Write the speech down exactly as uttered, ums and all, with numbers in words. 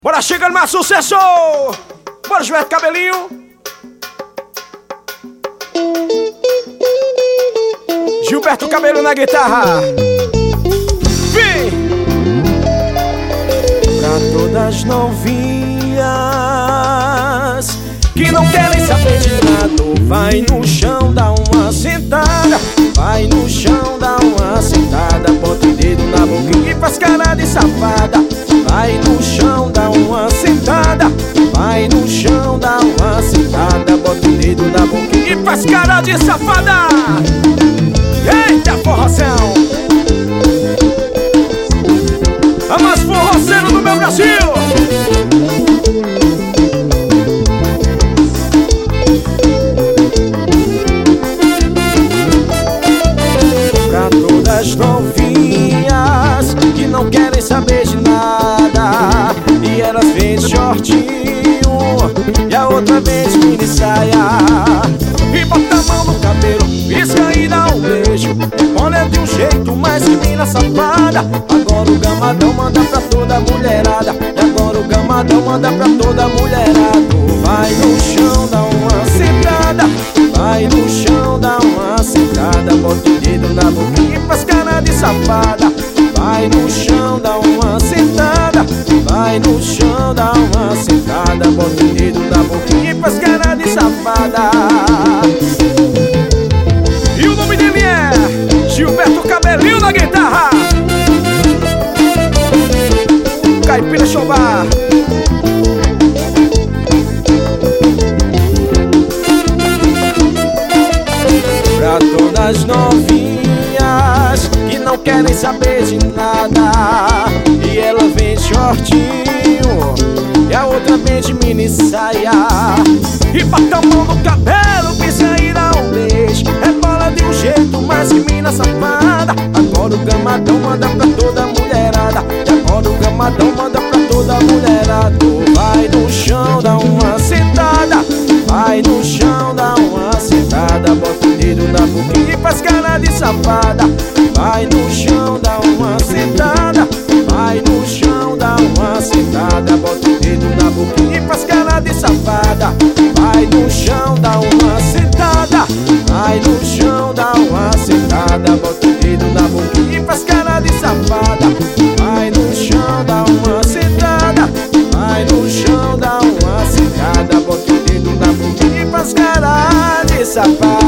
Bora chegando mais sucesso! Bora, Gilberto Cabelinho! Gilberto Cabelo na guitarra! Vem! Pra todas novinhas que não querem saber de nada, vai no chão, dá uma sentada. Vai no chão, dá uma sentada. Bota o dedo na boca e faz cara de safada. Vai no chão, dá uma sentada. Vai no chão, dá uma sentada. Bota o dedo na boca e faz cara de safada. Eita, forrozão! A mais forroceiro do meu Brasil! Pra todas novinhas que não querem saber de nada, e elas vêm de shortinho e a outra vem de mini saia, e bota a mão no cabelo, pisca e dá um beijo. Olha de um jeito mais que mina safada. Agora o gamadão manda pra toda mulherada. E agora o gamadão manda pra toda mulherada. Vai no chão, dá uma sentada. Vai no chão, dá uma sentada. Bota o dedo na boca e faz cara de safada. Vai no chão, dá uma sentada. Vai no chão, dá uma sentada. Bota o dedo na boca e faz cara de safada. E o nome dele é Gilberto Cabelinho na guitarra. Caipira Showbar. Pra todas novinhas que não querem saber de nada, e ela vem de shortinho e a outra vem de mini saia, e bota a mão no cabelo, pisa e dá um beijo. Rebola de um jeito mais que mina safada. Agora o gamadão manda pra toda mulherada. E agora o gamadão manda pra toda mulherada. Vai no chão, dá uma sentada. Vai no chão, dá uma sentada. Bota o dedo na boca e faz cara de safada. Vai no chão, dá uma sentada. Vai no chão, dá uma sentada. Bota o dedo na boca e faz cara de safada. Vai no chão, dá uma sentada. Vai no chão, dá uma sentada. Bota o dedo na boca e faz cara de safada. Vai no chão, dá uma sentada. Vai no chão, dá uma sentada. Bota o dedo na boca e faz cara de safada.